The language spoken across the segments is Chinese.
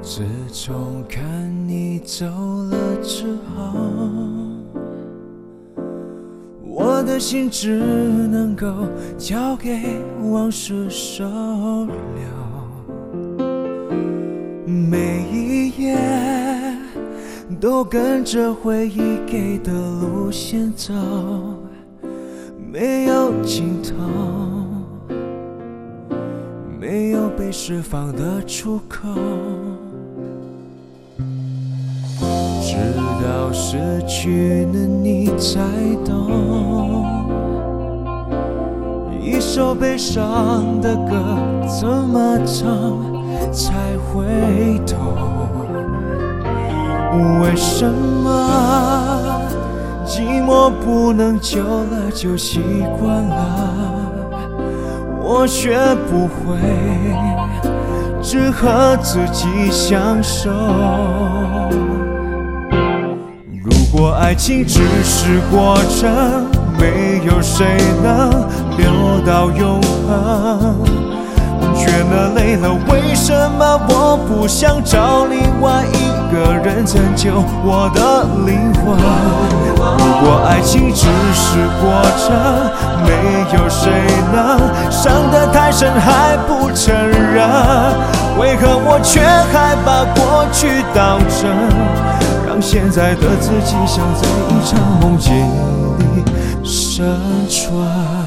自从看你走了之后，我的心只能够交给往事收留，每一页都跟着回忆给的路线走，没有尽头，没有被释放的出口，直到失去了你才懂，一首悲伤的歌怎么唱才会懂，为什么寂寞不能久了就习惯了，我学不会只和自己相守。如果爱情只是过程，没有谁能留到永恒，倦了累了，为什么我不想找另外一个人拯救我的灵魂？如果爱情只是过程，没有谁能伤得太深还不承认，为何我却还把过去当真，让现在的自己像在一场梦境里生存。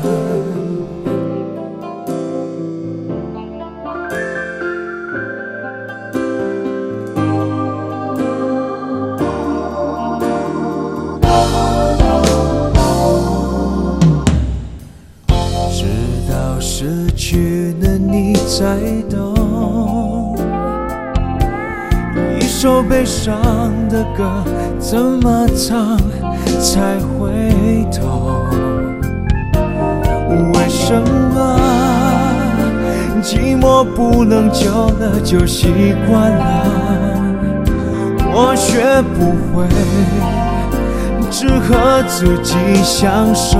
失去了你才懂，一首悲伤的歌怎么唱才会懂，为什么寂寞不能久了就习惯了，我学不会只和自己相守。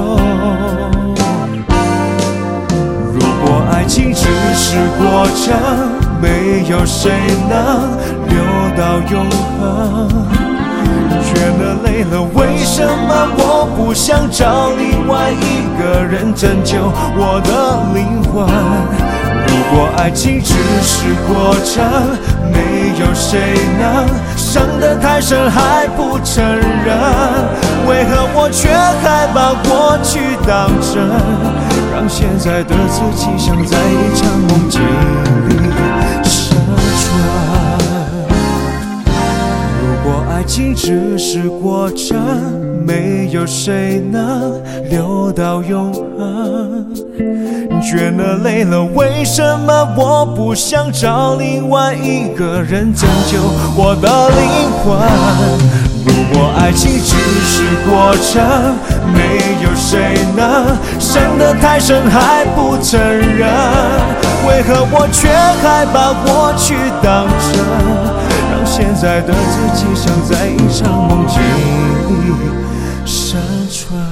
爱情只是过程，没有谁能留到永恒，倦了累了，为什么我不想找另外一个人拯救我的灵魂？如果爱情只是过程，没有谁能伤得太深还不承认，为何我却还把过去当真，让现在的自己像在一场梦境里生存？如果爱情只是过程，没有谁能留到永恒，倦了累了，为什么我不想找另外一个人拯救我的灵魂？如果爱情只是过程，没有谁能伤得太深还不承认，为何我却还把过去当真，让现在的自己像在一场梦境里生存？